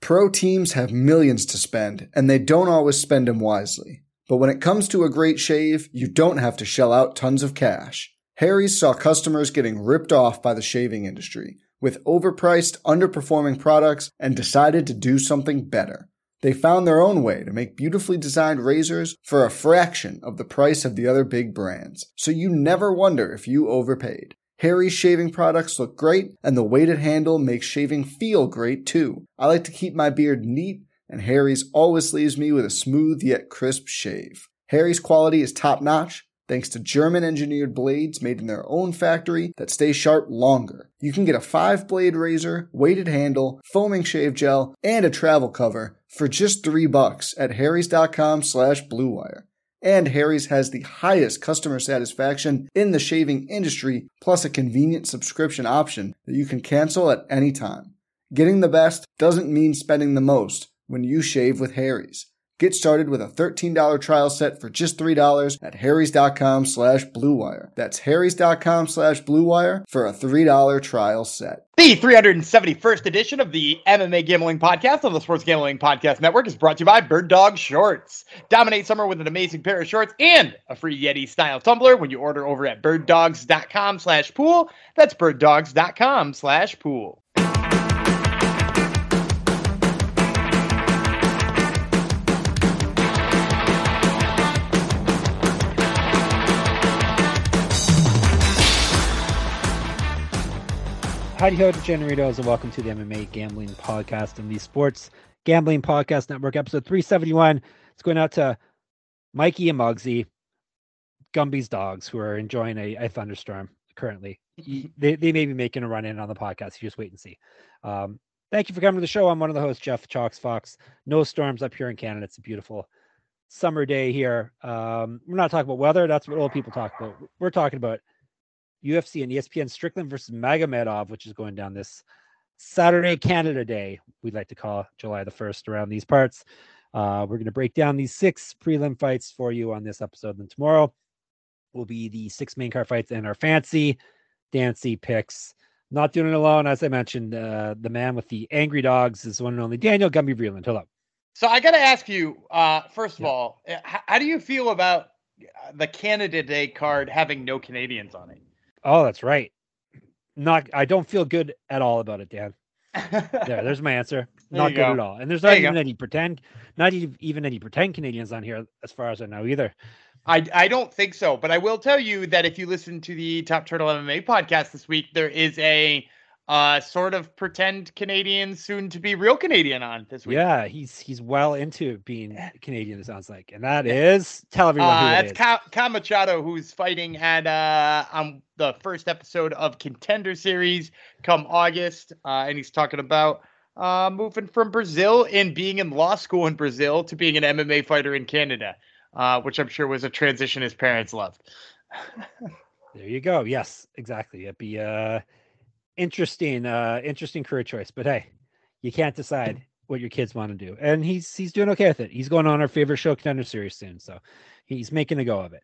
Pro teams have millions to spend, and they don't always spend them wisely. But when it comes to a great shave, you don't have to shell out tons of cash. Harry's saw customers getting ripped off by the shaving industry with overpriced, underperforming products and decided to do something better. They found their own way to make beautifully designed razors for a fraction of the price of the other big brands, so you never wonder if you overpaid. Harry's shaving products look great, and the weighted handle makes shaving feel great too. I like to keep my beard neat, and Harry's always leaves me with a smooth yet crisp shave. Harry's quality is top-notch, thanks to German-engineered blades made in their own factory that stay sharp longer. You can get a 5-blade razor, weighted handle, foaming shave gel, and a travel cover for just $3 at harrys.com/bluewire. And Harry's has the highest customer satisfaction in the shaving industry, plus a convenient subscription option that you can cancel at any time. Getting the best doesn't mean spending the most when you shave with Harry's. Get started with a $13 trial set for just $3 at harrys.com/bluewire. That's harrys.com/bluewire for a $3 trial set. The 371st edition of the MMA Gambling Podcast on the Sports Gambling Podcast Network is brought to you by Bird Dog Shorts. Dominate summer with an amazing pair of shorts and a free Yeti-style tumbler when you order over at birddogs.com/pool. That's birddogs.com/pool. Howdy ho, degenerados, and welcome to the MMA Gambling Podcast and the Sports Gambling Podcast Network, episode 371. It's going out to Mikey and Muggsy, Gumby's dogs, who are enjoying a thunderstorm currently. They may be making a run in on the podcast. You just wait and see. Thank you for coming to the show. I'm one of the hosts, Jeff Chalks Fox. No storms up here in Canada. It's a beautiful summer day here. We're not talking about weather. That's what old people talk about. We're talking about UFC and ESPN Strickland versus Magomedov, which is going down this Saturday, Canada Day. We'd like to call July the 1st around these parts. We're going to break down these 6 prelim fights for you on this episode. And tomorrow will be the 6 main card fights and our fancy dancy picks. Not doing it alone. As I mentioned, the man with the angry dogs is one and only Daniel Gumby Vreeland. Hello. So I got to ask you, first of all, how do you feel about the Canada Day card having no Canadians on it? Oh, that's right. I don't feel good at all about it, Dan. There's my answer. Not good at all. And there's not even any pretend Canadians on here, as far as I know either. I don't think so, but I will tell you that if you listen to the Top Turtle MMA podcast this week, there is a sort of pretend Canadian, soon to be real Canadian on this week. Yeah, he's well into being Canadian, it sounds like. And that is, tell everyone who it is. That's Cam Machado, who's fighting at on the first episode of Contender Series come August. And he's talking about moving from Brazil and being in law school in Brazil to being an MMA fighter in Canada, which I'm sure was a transition his parents loved. There you go. Yes, exactly. It'd be interesting career choice, but hey, you can't decide what your kids want to do, and he's doing okay with it. He's going on our favorite show, Contender Series, soon, so he's making a go of it.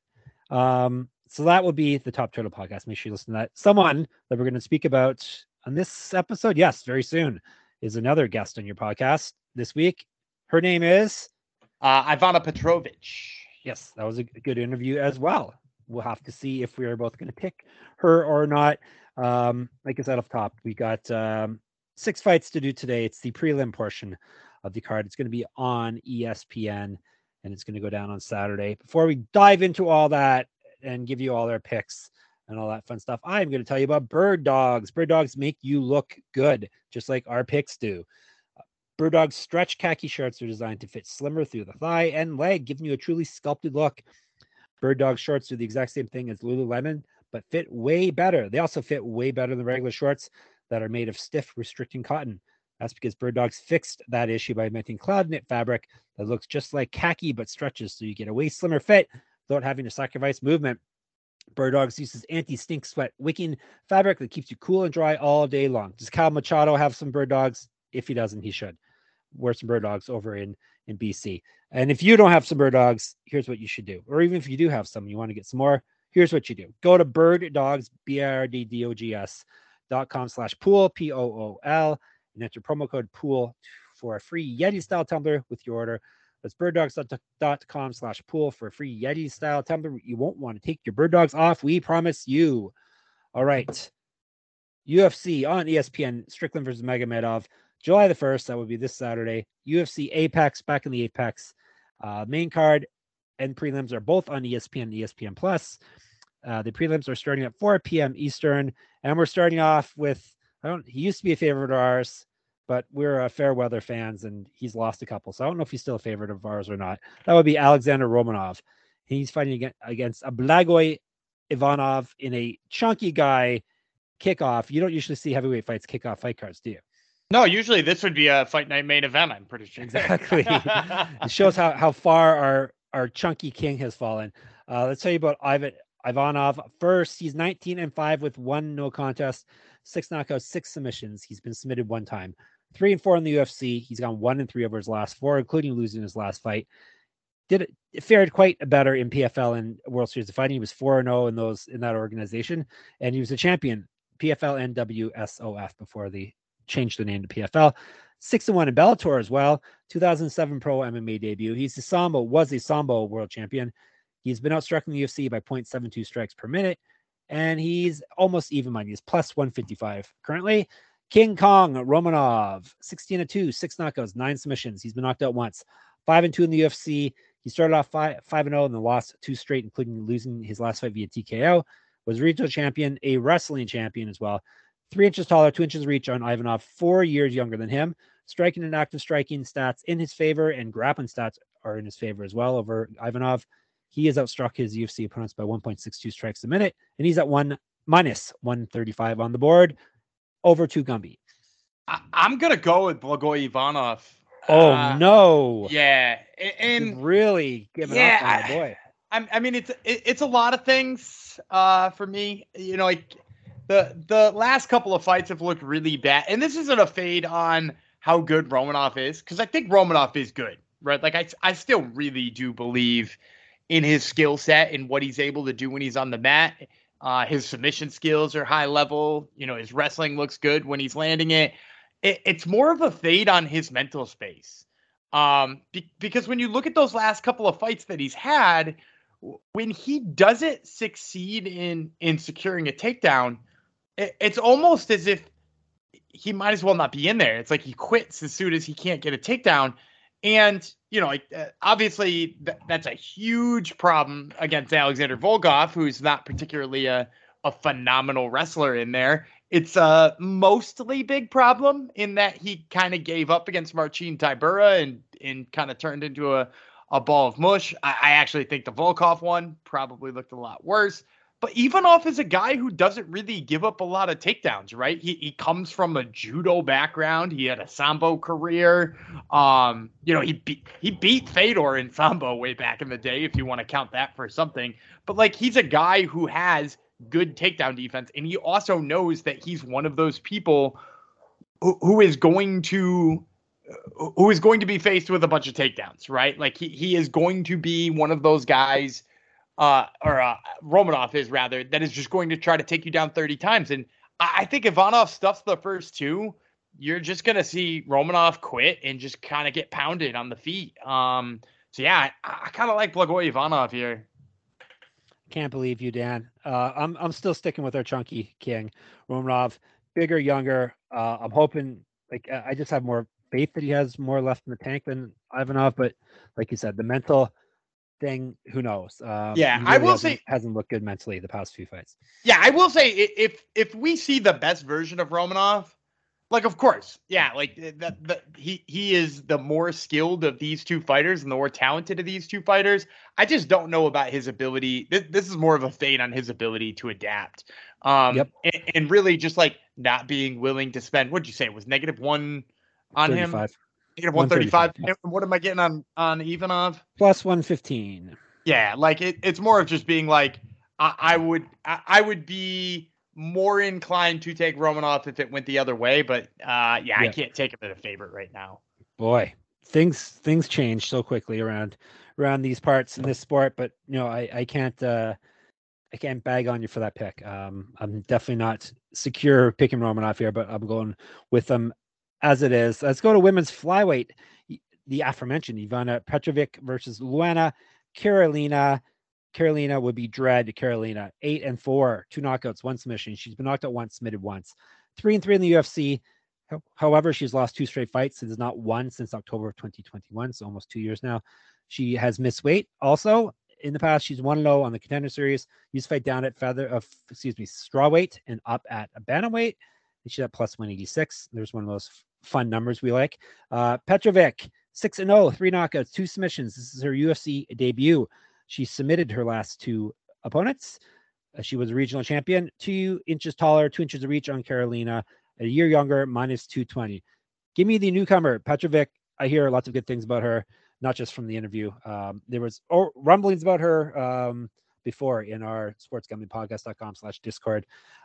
So that will be the Top Turtle Podcast. Make sure you listen to that. Someone that we're going to speak about on this episode, yes, very soon, is another guest on your podcast this week. Her name is Ivana Petrovic. Yes, that was a good interview as well. We'll have to see if we are both going to pick her or not. Like I said off top, we got 6 fights to do today. It's the prelim portion of the card. It's going to be on ESPN, and it's going to go down on Saturday. Before we dive into all that and give you all their picks and all that fun stuff, I'm going to tell you about Bird Dogs. Bird Dogs make you look good, just like our picks do. Bird Dogs stretch khaki shorts are designed to fit slimmer through the thigh and leg, giving you a truly sculpted look. Bird Dog shorts do the exact same thing as Lululemon, but fit way better. They also fit way better than regular shorts that are made of stiff, restricting cotton. That's because Bird Dogs fixed that issue by inventing cloud knit fabric that looks just like khaki but stretches, so you get a way slimmer fit without having to sacrifice movement. Bird Dogs uses anti-stink sweat wicking fabric that keeps you cool and dry all day long. Does Cal Machado have some Bird Dogs? If he doesn't, he should. Wear some Bird Dogs over in BC. And if you don't have some Bird Dogs, here's what you should do. Or even if you do have some, you want to get some more, here's what you do. Go to birddogs, birddogs.com/pool, POOL, and enter promo code POOL for a free Yeti style tumbler with your order. That's birddogs.com/pool for a free Yeti style tumbler. You won't want to take your bird dogs off. We promise you. All right. UFC on ESPN, Strickland versus Magomedov, July the 1st. That would be this Saturday. UFC Apex, back in the Apex. Main card and prelims are both on ESPN and ESPN Plus. The prelims are starting at 4 p.m. Eastern. And we're starting off with, he used to be a favorite of ours, but we're fair weather fans and he's lost a couple. So I don't know if he's still a favorite of ours or not. That would be Alexander Romanov. He's fighting against Blagoy Ivanov in a chunky guy kickoff. You don't usually see heavyweight fights kickoff fight cards, do you? No, usually this would be a fight night main event, I'm pretty sure. Exactly. It shows how far our chunky king has fallen. Let's tell you about Ivanov. First, he's 19-5 with 1 no contest, 6 knockouts, 6 submissions. He's been submitted 1 time. 3-4 in the UFC. He's gone 1-3 over his last 4, including losing his last fight. Fared quite better in PFL and World Series of Fighting. He was 4-0 in that organization, and he was a champion, PFL and WSOF, before they changed the name to PFL. 6-1 in Bellator as well. 2007 pro MMA debut. Was a Sambo world champion. He's been outstruck in the UFC by 0.72 strikes per minute, and he's almost even money. He's plus 155 currently. King Kong Romanov, 16-2, 6 knockouts, 9 submissions. He's been knocked out once. 5-2 in the UFC. He started off 5-0 and then lost 2 straight, including losing his last fight via TKO. Was regional champion, a wrestling champion as well. 3 inches taller, 2 inches reach on Ivanov, 4 years younger than him. Striking and active striking stats in his favor, and grappling stats are in his favor as well over Ivanov. He has outstruck his UFC opponents by 1.62 strikes a minute, and he's at minus 135 on the board over Gumby. I'm going to go with Blagoy Ivanov. Oh, no. Yeah. And really giving up on the boy. I mean, it's a lot of things for me. You know, like the last couple of fights have looked really bad. And this isn't a fade on how good Romanov is, because I think Romanov is good, right? Like, I still really do believe in his skill set and what he's able to do when he's on the mat. His submission skills are high level. You know, his wrestling looks good when he's landing it. It's more of a fade on his mental space. Because when you look at those last couple of fights that he's had, when he doesn't succeed in securing a takedown, it's almost as if he might as well not be in there. It's like he quits as soon as he can't get a takedown. And, you know, obviously that's a huge problem against Alexander Volkov, who's not particularly a phenomenal wrestler in there. It's a mostly big problem in that he kind of gave up against Marcin Tybura and kind of turned into a ball of mush. I actually think the Volkov one probably looked a lot worse. But Ivanov is a guy who doesn't really give up a lot of takedowns, right? He comes from a judo background. He had a Sambo career. You know, he beat Fedor in Sambo way back in the day, if you want to count that for something. But like, he's a guy who has good takedown defense, and he also knows that he's one of those people who is going to be faced with a bunch of takedowns, right? Like he is going to be one of those guys. Romanov is rather, that is just going to try to take you down 30 times. And I think Ivanov stuffs the first 2, you're just going to see Romanov quit and just kind of get pounded on the feet. So yeah, I kind of like Blagoy Ivanov here. Can't believe you, Dan. I'm still sticking with our chunky king, Romanov. Bigger, younger. I'm hoping, like, I just have more faith that he has more left in the tank than Ivanov. But like you said, the mental thing, who knows? Yeah, really I will say hasn't looked good mentally the past few fights. Yeah, I will say if we see the best version of Romanov, like, of course, yeah, like he is the more skilled of these 2 fighters and the more talented of these 2 fighters. I just don't know about his ability. This is more of a fade on his ability to adapt. And really just like not being willing to spend. What'd you say? It was -1 on 35. Him. Negative 135. What am I getting on Ivanov? Plus 115. Yeah, like it's more of just being like, I would be more inclined to take Romanov if it went the other way, but I can't take him as a favorite right now. Boy, things change so quickly around these parts in this sport, but you know, I can't bag on you for that pick. I'm definitely not secure picking Romanov here, but I'm going with him as it is. Let's go to women's flyweight. The aforementioned Ivana Petrovic versus Luana Carolina. Carolina would be dread. Carolina 8-4, 2 knockouts, 1 submission. She's been knocked out once, submitted once. 3-3 in the UFC. However, she's lost 2 straight fights and has not won since October of 2021, so almost 2 years now. She has missed weight. Also, in the past, she's 1-0 on the Contender Series. Used to fight down at strawweight and up at a bantamweight. And she's at plus 186. There's one of those fun numbers we like. Petrovic 6-0, 3 knockouts, 2 submissions. This is her UFC debut. She submitted her last 2 opponents. She was a regional champion, 2 inches taller, 2 inches of reach on Carolina, a year younger, minus 220. Give me the newcomer, Petrovic. I hear lots of good things about her, not just from the interview. There was rumblings about her before in our sportsgamblingpodcast.com/Discord.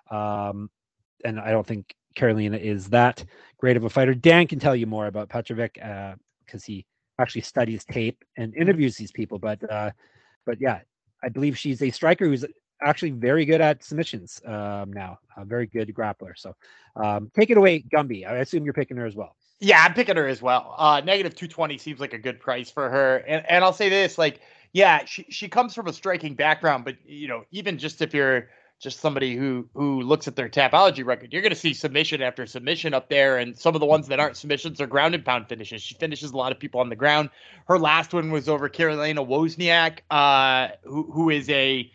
And I don't think Carolina is that great of a fighter. Dan can tell you more about Petrovic because he actually studies tape and interviews these people. But yeah, I believe she's a striker who's actually very good at submissions now. A very good grappler. So take it away, Gumby. I assume you're picking her as well. Yeah, I'm picking her as well. Negative 220 seems like a good price for her. And I'll say this, like, yeah, she comes from a striking background, but even just if you're just somebody who looks at their Tapology record, you're going to see submission after submission up there. And some of the ones that aren't submissions are ground and pound finishes. She finishes a lot of people on the ground. Her last one was over Karolina Wozniak, who is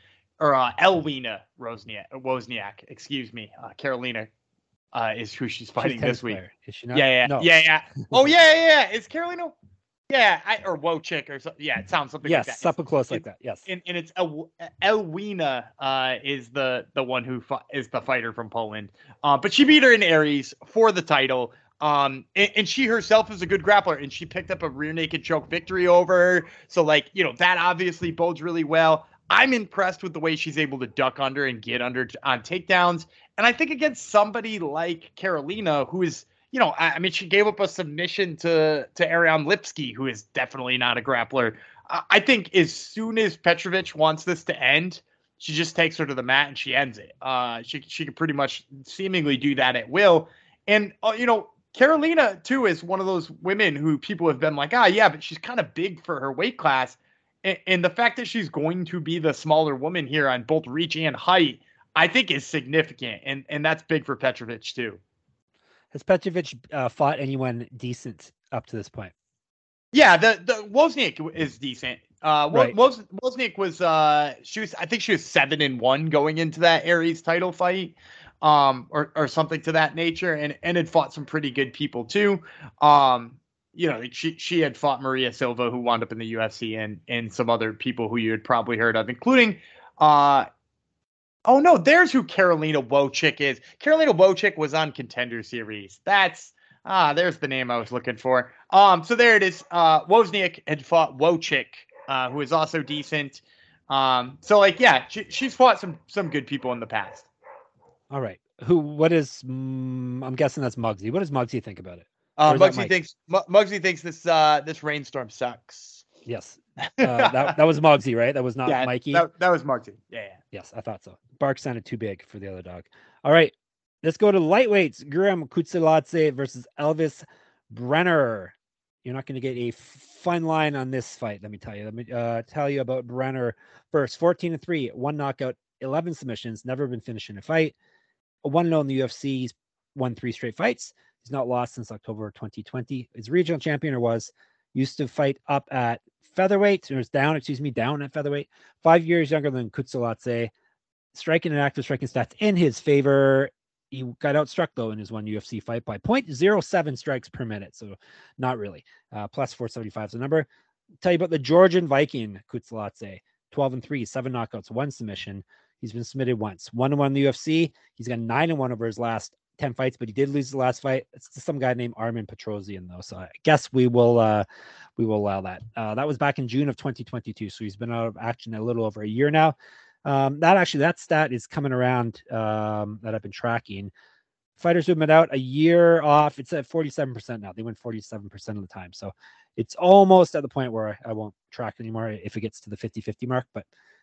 Elwina Wozniak, excuse me. Carolina is who she's fighting this week. Is she not? Yeah. No. Yeah. Oh, yeah. Is Carolina? Yeah, or Wojcik or something. Yeah, it sounds something like that. Yes, something close like that. Yes. And it's Elwina is the one who is the fighter from Poland. But she beat her in Aries for the title. And she herself is a good grappler, and she picked up a rear naked choke victory over her. So that obviously bodes really well. I'm impressed with the way she's able to duck under and get under on takedowns. And I think against somebody like Carolina, who is, she gave up a submission to Ariane Lipsky, who is definitely not a grappler. I think as soon as Petrovic wants this to end, she just takes her to the mat and she ends it. She can pretty much seemingly do that at will. And, Carolina, too, is one of those women who people have been like, but she's kind of big for her weight class. And the fact that she's going to be the smaller woman here on both reach and height, I think is significant. And that's big for Petrovic, too. Has Petrovic fought anyone decent up to this point? Yeah, the Wozniak is decent. Right. Wozniak was I think she was 7-1 going into that Aries title fight, or something to that nature, and had fought some pretty good people too. She had fought Maria Silva, who wound up in the UFC, and some other people who you had probably heard of, including oh no, there's who Karolina Wojcik is. Karolina Wojcik was on Contender Series. That's there's the name I was looking for. So there it is. Wozniak had fought Wojcik, who is also decent. She's fought some good people in the past. All right. What is I'm guessing that's Muggsy. What does Muggsy think about it? Muggsy thinks this rainstorm sucks. Yes. That was Muggsy, right? That was not Mikey. That was Muggsy. Yeah. Yes, I thought so. Bark sounded too big for the other dog. All right. Let's go to lightweights. Guram Kutseladze versus Elvis Brenner. You're not going to get a fun line on this fight, let me tell you. Let me tell you about Brenner first. 14-3, 1 knockout, 11 submissions, never been finished in a fight. 1-0 in the UFC. He's won 3 straight fights. He's not lost since October 2020. He's regional champion or was. Used to fight up at featherweight. It was down at featherweight. 5 years younger than Kutseladze. Striking and active striking stats in his favor. He got outstruck, though, in his one UFC fight by 0.07 strikes per minute. So not really. Plus 475 is the number. Tell you about the Georgian Viking, Kutseladze. 12-3, 7 knockouts, 1 submission. He's been submitted once. 1-1 in the UFC. He's got 9-1 over his last 10 fights, but he did lose the last fight. It's to some guy named Armin Petrosian, though. So I guess we will allow that. That was back in June of 2022. So he's been out of action a little over a year now. That stat is coming around that I've been tracking. Fighters who've been out a year off, it's at 47% now. They win 47% of the time. So it's almost at the point where I won't track anymore if it gets to the 50-50 mark, but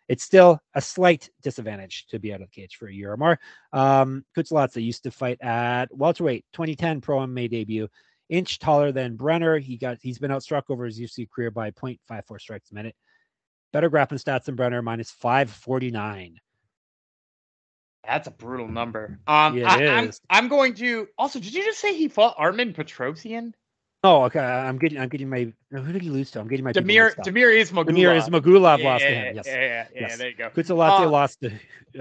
it's still a slight disadvantage to be out of the cage for a year or more. Kutsaladze used to fight at welterweight, 2010 Pro MMA debut, inch taller than Brenner. He's been outstruck over his UFC career by 0.54 strikes a minute. Better grappling stats than Brenner, minus 549. That's a brutal number. Yeah, I'm going to also. Did you just say he fought Armen Petrosyan? Oh, okay. I'm getting my. Who did he lose to? I'm getting my. Damir Ismagulov. Damir Ismagulov lost to him. Yes. Yeah. There you go. Kutsaladze lost to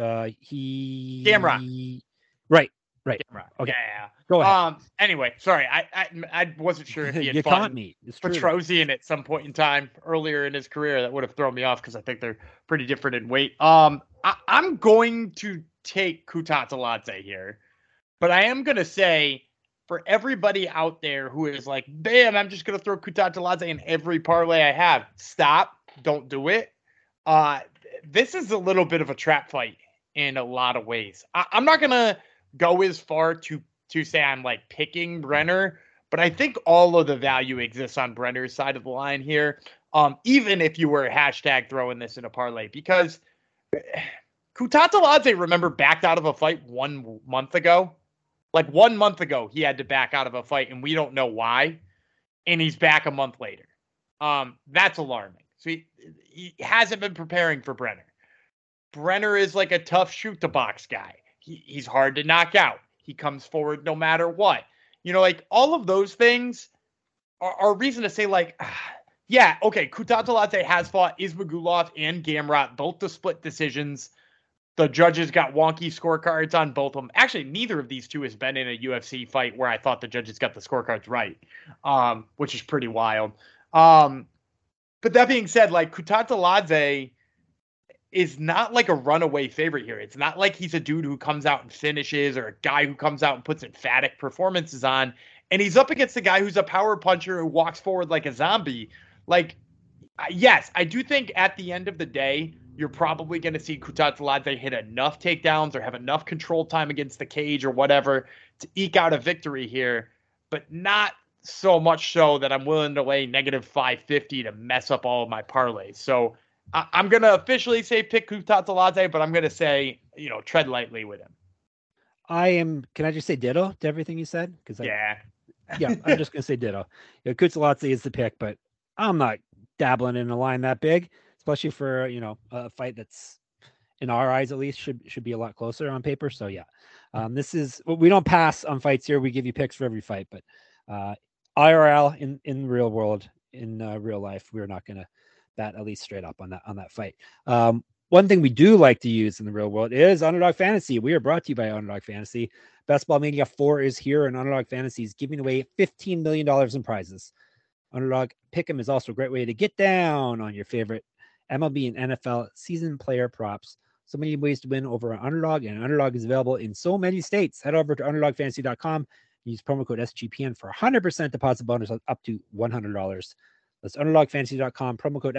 Gamrot. Right. Gamrot. Okay. Yeah. Go ahead. Anyway, sorry. I wasn't sure if he had you fought caught me. Petrosyan at some point in time earlier in his career. That would have thrown me off because I think they're pretty different in weight. I'm going to take Kutsaladze here, but I am going to say, for everybody out there who is like, bam, I'm just going to throw Kutsaladze in every parlay I have, stop. Don't do it. This is a little bit of a trap fight in a lot of ways. I'm not going to go as far to say I'm like picking Brenner, but I think all of the value exists on Brenner's side of the line here. Even if you were hashtag throwing this in a parlay, because Kutsaladze, remember, backed out of a fight 1 month ago. Like 1 month ago, he had to back out of a fight, and we don't know why. And he's back a month later. That's alarming. So he hasn't been preparing for Brenner. Brenner is like a tough shoot-the-box guy. He's hard to knock out. He comes forward no matter what. Like all of those things are reason to say, like, yeah, okay, Kutsaladze has fought Ismagulov and Gamrot, both to split decisions. The judges got wonky scorecards on both of them. Actually, neither of these two has been in a UFC fight where I thought the judges got the scorecards right, which is pretty wild. But that being said, like, Kutsaladze is not like a runaway favorite here. It's not like he's a dude who comes out and finishes or a guy who comes out and puts emphatic performances on. And he's up against a guy who's a power puncher who walks forward like a zombie. Like, yes, I do think at the end of the day, you're probably going to see Kutsaladze hit enough takedowns or have enough control time against the cage or whatever to eke out a victory here, but not so much so that I'm willing to lay negative 550 to mess up all of my parlays. So I'm going to officially say pick Kutsaladze, but I'm going to say, tread lightly with him. Can I just say ditto to everything you said? Yeah, I'm just going to say ditto. Kutsaladze is the pick, but I'm not dabbling in a line that big, especially for, a fight that's, in our eyes at least, should be a lot closer on paper. So yeah, we don't pass on fights here. We give you picks for every fight, but IRL in real world, in real life, we're not going to bet at least straight up on that fight. One thing we do like to use in the real world is Underdog Fantasy. We are brought to you by Underdog Fantasy. Best Ball Mania 4 is here, and Underdog Fantasy is giving away $15 million in prizes. Underdog Pick'em is also a great way to get down on your favorite MLB and NFL season player props. So many ways to win over on Underdog, and Underdog is available in so many states. Head over to UnderdogFantasy.com. Use promo code SGPN for 100% deposit bonus up to $100. That's UnderdogFantasy.com, promo code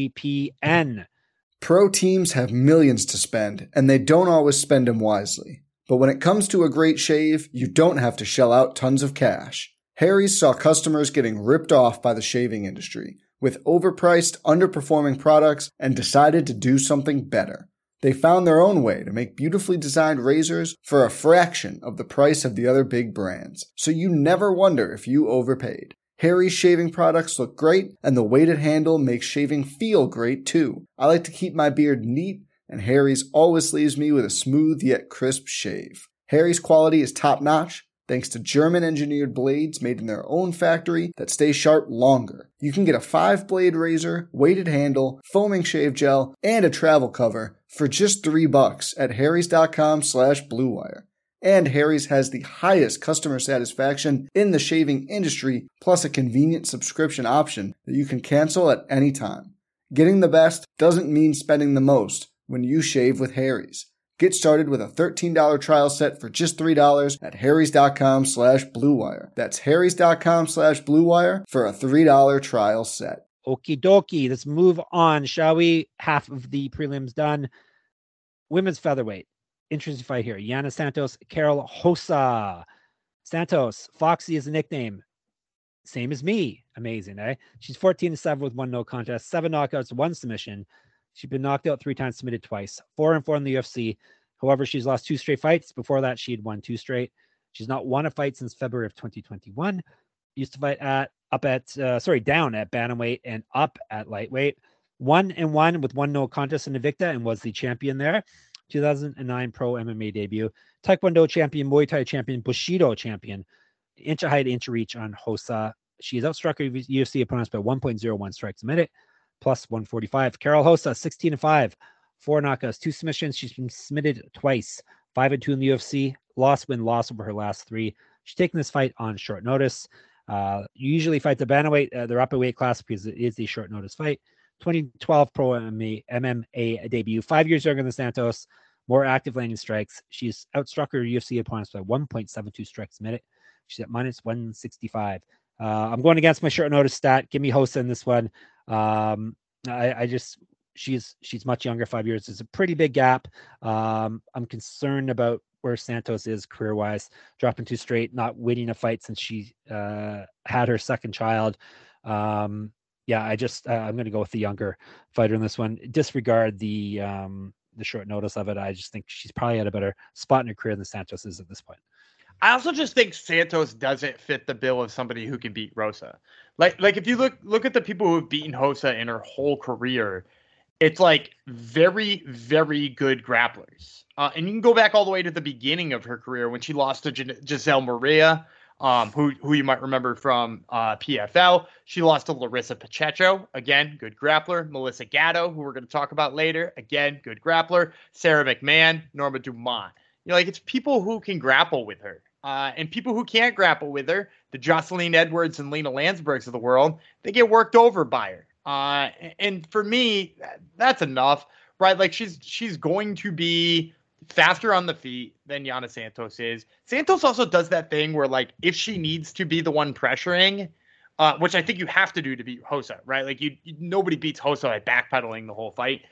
SGPN. Pro teams have millions to spend, and they don't always spend them wisely. But when it comes to a great shave, you don't have to shell out tons of cash. Harry's saw customers getting ripped off by the shaving industry with overpriced, underperforming products and decided to do something better. They found their own way to make beautifully designed razors for a fraction of the price of the other big brands, so you never wonder if you overpaid. Harry's shaving products look great, and the weighted handle makes shaving feel great too. I like to keep my beard neat, and Harry's always leaves me with a smooth yet crisp shave. Harry's quality is top-notch, thanks to German-engineered blades made in their own factory that stay sharp longer. You can get a 5-blade razor, weighted handle, foaming shave gel, and a travel cover for just $3 at harrys.com/bluewire. And Harry's has the highest customer satisfaction in the shaving industry, plus a convenient subscription option that you can cancel at any time. Getting the best doesn't mean spending the most when you shave with Harry's. Get started with a $13 trial set for just $3 at harrys.com/bluewire. That's harrys.com/bluewire for a $3 trial set. Okie dokie. Let's move on, shall we? Half of the prelims done. Women's featherweight. Interesting fight here. Yana Santos, Carol Hossa. Santos, Foxy is a nickname. Same as me. Amazing, eh? She's 14-7 with 1 no contest, 7 knockouts, 1 submission. She's been knocked out 3 times, submitted twice. 4-4 in the UFC. However, she's lost 2 straight fights. Before that, she had won 2 straight. She's not won a fight since February of 2021. Used to fight down at bantamweight and up at lightweight. 1-1 with 1 no contest in Invicta and was the champion there. 2009 pro MMA debut. Taekwondo champion, Muay Thai champion, Bushido champion. Inch of height, inch of reach on Hossa. She has outstruck her UFC opponents by 1.01 strikes a minute, plus 145. Carol Hossa, 16-5, 4 knockouts, 2 submissions. She's been submitted twice, 5-2 in the UFC. Loss over her last 3. She's taking this fight on short notice. You usually fight the bantamweight, the upper weight class, because it is a short notice fight. 2012 pro MMA debut, 5 years younger than Santos, more active landing strikes. She's outstruck her UFC opponents by 1.72 strikes a minute. She's at minus 165. I'm going against my short notice stat. Give me Hossa in this one. She's much younger, 5 years. It's a pretty big gap. I'm concerned about where Santos is career-wise, dropping 2 straight, not winning a fight since she had her second child. I'm going to go with the younger fighter in this one. Disregard the short notice of it. I just think she's probably at a better spot in her career than Santos is at this point. I also just think Santos doesn't fit the bill of somebody who can beat Rosa. Like if you look at the people who have beaten Hossa in her whole career, it's like very, very good grapplers. And you can go back all the way to the beginning of her career when she lost to Giselle Maria, who you might remember from PFL. She lost to Larissa Pacheco, again, good grappler. Melissa Gatto, who we're going to talk about later, again, good grappler. Sarah McMahon, Norma Dumont. It's people who can grapple with her. And people who can't grapple with her, the Jocelyn Edwards and Lena Landsbergs of the world, they get worked over by her. And for me, that's enough, right? Like she's going to be faster on the feet than Yana Santos is. Santos also does that thing where, like, if she needs to be the one pressuring, which I think you have to do to beat Hossa, right? Like nobody beats Hossa by backpedaling the whole fight.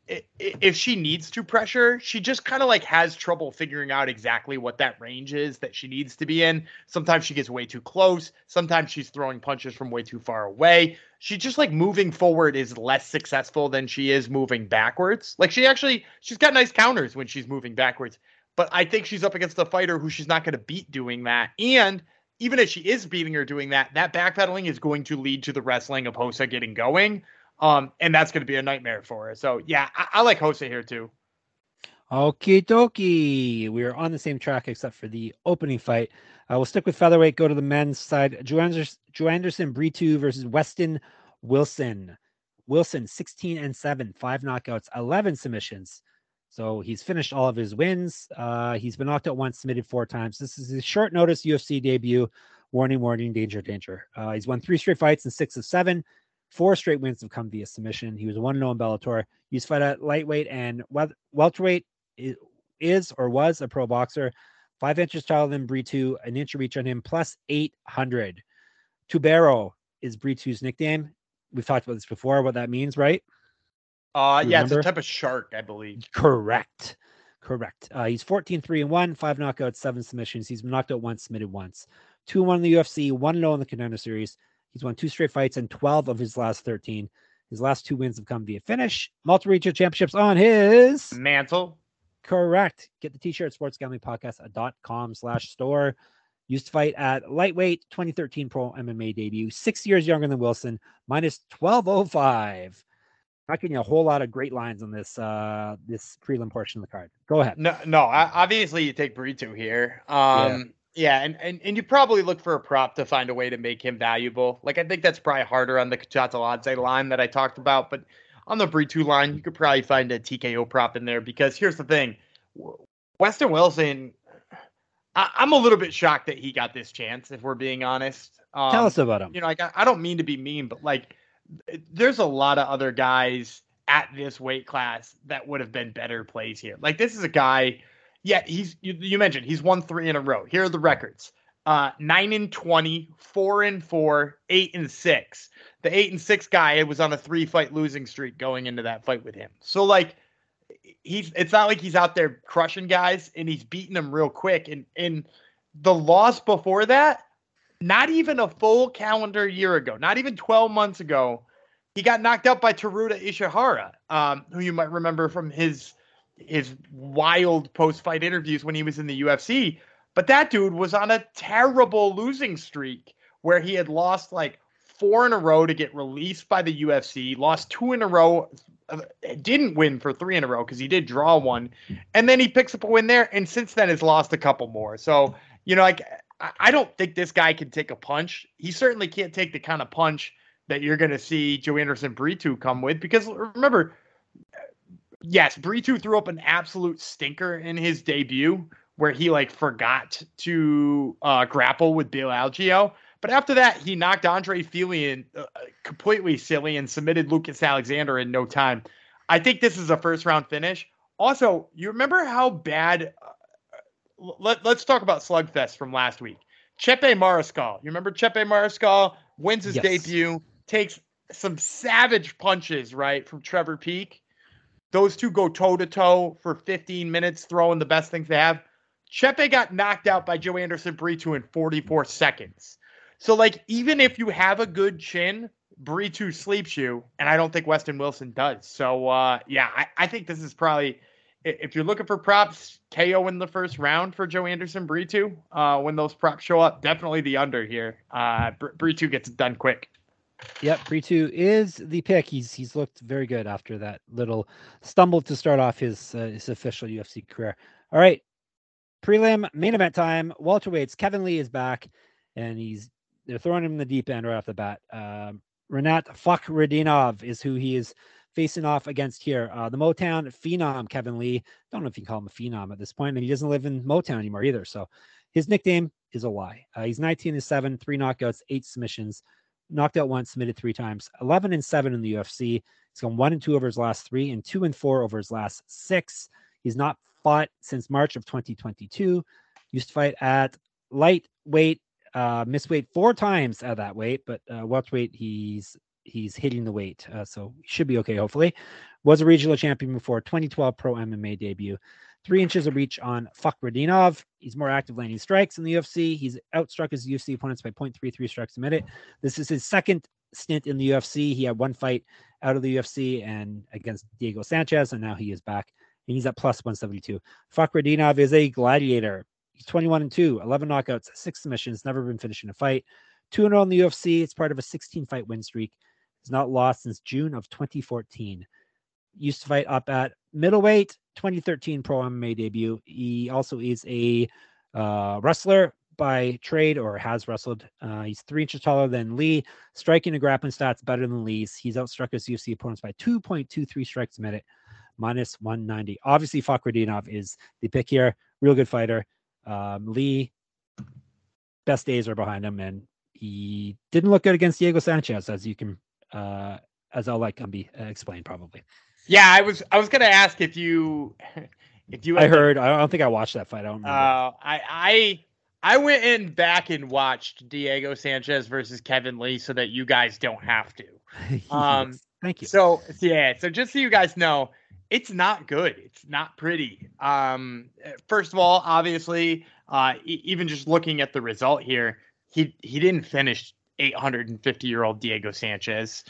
If she needs to pressure, she just kind of like has trouble figuring out exactly what that range is that she needs to be in. Sometimes she gets way too close. Sometimes she's throwing punches from way too far away. She just like moving forward is less successful than she is moving backwards. Like she's got nice counters when she's moving backwards, but I think she's up against a fighter who she's not going to beat doing that. And even if she is beating her doing that, that backpedaling is going to lead to the wrestling of Hossa getting going. And that's going to be a nightmare for her. So, yeah, I like Hossa here, too. Okie dokie. We are on the same track except for the opening fight. We'll stick with featherweight, go to the men's side. Joe Anderson, Brito versus Weston Wilson. Wilson, 16-7, 5 knockouts, 11 submissions. So he's finished all of his wins. He's been knocked out once, submitted 4 times. This is his short notice UFC debut. Warning, warning, danger, danger. He's won 3 straight fights and 6 of 7. 4 straight wins have come via submission. He was 1-0 in Bellator. He used to fight at lightweight and welterweight. Is or was a pro boxer. 5 inches taller than Brito, an inch of reach on him, plus 800. Tubero is Brito's nickname. We've talked about this before, what that means, right? Yeah, it's a type of shark, I believe. Correct. He's 14-3-1, 5 knockouts, 7 submissions. He's been knocked out once, submitted once. 2-1 in the UFC, 1-0 in the Contender Series. He's won 2 straight fights and 12 of his last 13. His last 2 wins have come via finish. Multi-regional championships on his mantle. Correct. Get the t-shirt, sportsgamblingpodcast.com/store. Used to fight at lightweight, 2013 pro MMA debut, 6 years younger than Wilson, minus 1205. Not getting a whole lot of great lines on this prelim portion of the card. Go ahead. No. Obviously, you take Brito here. Yeah, and you probably look for a prop to find a way to make him valuable. Like, I think that's probably harder on the Kachataladze line that I talked about, but on the Brito line, you could probably find a TKO prop in there because here's the thing. Weston Wilson, I'm a little bit shocked that he got this chance, if we're being honest. Tell us about him. Like, I don't mean to be mean, but like, there's a lot of other guys at this weight class that would have been better plays here. Like, this is a guy... Yeah, you mentioned he's won 3 in a row. Here are the records: 9-20, 4-4, 8-6. The 8-6 guy was on a 3-fight losing streak going into that fight with him. So like, it's not like he's out there crushing guys, and he's beating them real quick. And the loss before that, not even a full calendar year ago, not even 12 months ago, he got knocked out by Teruta Ishihara, who you might remember from his wild post-fight interviews when he was in the UFC. But that dude was on a terrible losing streak where he had lost like 4 in a row to get released by the UFC, lost 2 in a row, didn't win for 3 in a row because he did draw one, and then he picks up a win there, and since then has lost a couple more. So, like, I don't think this guy can take a punch. He certainly can't take the kind of punch that you're going to see Joanderson Brito come with, because remember, yes, Brito threw up an absolute stinker in his debut where he like forgot to grapple with Bill Algeo. But after that, he knocked Andre Filion completely silly and submitted Lucas Alexander in no time. I think this is a first round finish. Also, you remember how bad let's talk about Slugfest from last week. Chepe Mariscal. You remember Chepe Mariscal wins his debut, takes some savage punches, right, from Trevor Peek. Those two go toe-to-toe for 15 minutes, throwing the best things they have. Chepe got knocked out by Joanderson Brito in 44 seconds. So, like, even if you have a good chin, Brito sleeps you, and I don't think Weston Wilson does. So, I think this is probably, if you're looking for props, KO in the first round for Joanderson Brito, when those props show up, definitely the under here. Brito gets it done quick. Yep, Brito is the pick. He's looked very good after that little stumble to start off his official UFC career. All right, prelim main event time. Welterweights. Kevin Lee is back, and they're throwing him in the deep end right off the bat. Rinat Fakhretdinov is who he is facing off against here. The Motown phenom Kevin Lee. Don't know if you can call him a phenom at this point, and he doesn't live in Motown anymore either. So his nickname is a lie. He's 19-7, 3 knockouts, 8 submissions. Knocked out once, submitted 3 times, 11-7 in the UFC. He's gone 1-2 over his last 3 and 2-4 over his last 6. He's not fought since March of 2022. Used to fight at lightweight, missed weight 4 times at that weight, but welterweight, he's hitting the weight, so he should be okay, hopefully. Was a regional champion before 2012 pro MMA debut. 3 inches of reach on Fakhretdinov. He's more active landing strikes in the UFC. He's outstruck his UFC opponents by 0.33 strikes a minute. This is his second stint in the UFC. He had 1 fight out of the UFC and against Diego Sanchez, and now he is back. And he's at plus 172. Fakhretdinov is a gladiator. He's 21-2, 11 knockouts, 6 submissions, never been finished in a fight. 2-0 in the UFC. It's part of a 16-fight win streak. He's not lost since June of 2014. Used to fight up at middleweight, 2013 pro MMA debut. He also is a wrestler by trade, or has wrestled. He's 3 inches taller than Lee, striking and grappling stats better than Lee's. He's outstruck his UFC opponents by 2.23 strikes a minute, minus 190. Obviously, Fakhretdinov is the pick here. Real good fighter. Lee, best days are behind him, and he didn't look good against Diego Sanchez, as you can, as I'll let be explained probably. Yeah, I was gonna ask if you I heard. I don't think I watched that fight. I don't remember. I went in back and watched Diego Sanchez versus Kevin Lee so that you guys don't have to. Thank you. So just so you guys know, it's not good. It's not pretty. First of all, obviously, even just looking at the result here, he didn't finish 850-year-old Diego Sanchez.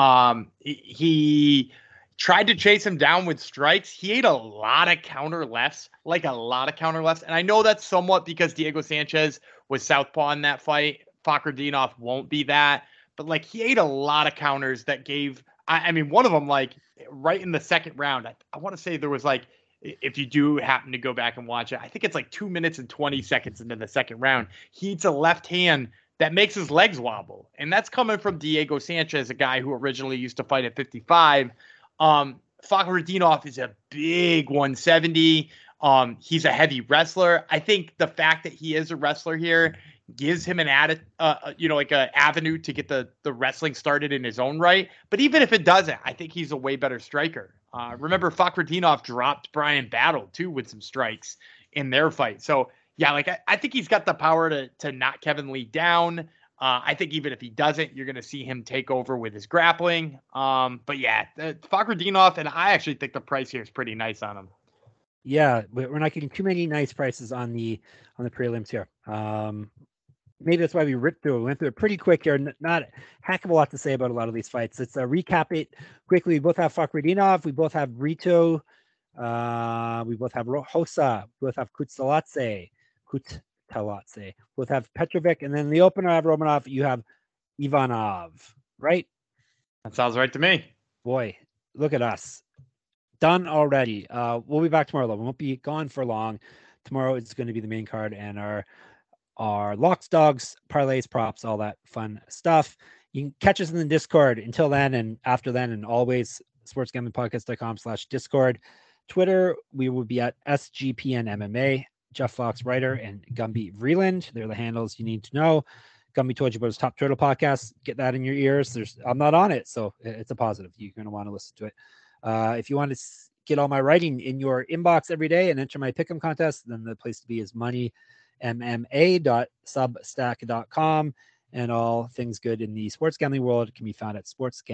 He tried to chase him down with strikes. He ate a lot of counter lefts. And I know that's somewhat because Diego Sanchez was southpaw in that fight. Fakhretdinov won't be that. But, like, he ate a lot of counters that gave – I mean, one of them, like, right in the second round, I want to say there was, like, if you do happen to go back and watch it, I think it's like 2 minutes and 20 seconds into the second round. He eats a left hand that makes his legs wobble. And that's coming from Diego Sanchez, a guy who originally used to fight at 55. Fakhretdinov is a big 170. He's a heavy wrestler. I think the fact that he is a wrestler here gives him an avenue to get the wrestling started in his own right. But even if it doesn't, I think he's a way better striker. Remember, Fakhretdinov dropped Brian Battle too with some strikes in their fight. So yeah, like I think he's got the power to knock Kevin Lee down. I think even if he doesn't, you're going to see him take over with his grappling. But yeah, Fakhretdinov, and I actually think the price here is pretty nice on him. Yeah, we're not getting too many nice prices on the prelims here. maybe that's why we went through it pretty quick here. Not a heck of a lot to say about a lot of these fights. Let's recap it quickly. We both have Fakhretdinov. We both have Rito. We both have Rojosa. We both have Kutsaladze. Both have Petrovic. And then the opener, I have Romanov. You have Ivanov, right? That sounds right to me. Boy, look at us. Done already. We'll be back tomorrow, though. We won't be gone for long. Tomorrow is going to be the main card and our locks, dogs, parlays, props, all that fun stuff. You can catch us in the Discord until then and after then, and always sportsgamblingpodcast.com/Discord. Twitter, we will be at SGPN MMA, Jeff Fox Writer, and Gumby Vreeland. They're the handles you need to know. Gumby told you about his Top Turtle podcast. Get that in your ears. I'm not on it, so it's a positive. You're going to want to listen to it. If you want to get all my writing in your inbox every day and enter my pick'em contest, then the place to be is moneymma.substack.com. And all things good in the sports gambling world can be found at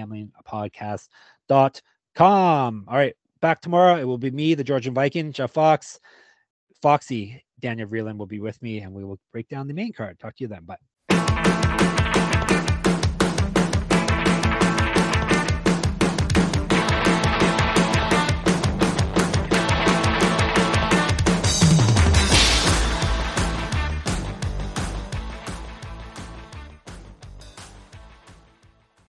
sportsgamblingpodcast.com. All right, back tomorrow. It will be me, the Georgian Viking, Jeff Fox. Foxy, Daniel Vreeland will be with me, and we will break down the main card. Talk to you then. Bye.